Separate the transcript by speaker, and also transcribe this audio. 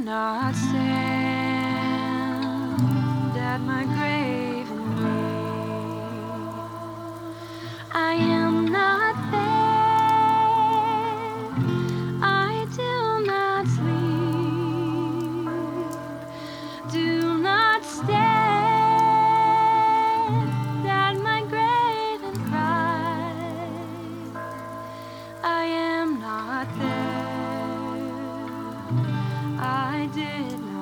Speaker 1: not stand at my grave and weep. I am not there. I do not sleep. Do not stand at my grave and cry. I am not there. I did not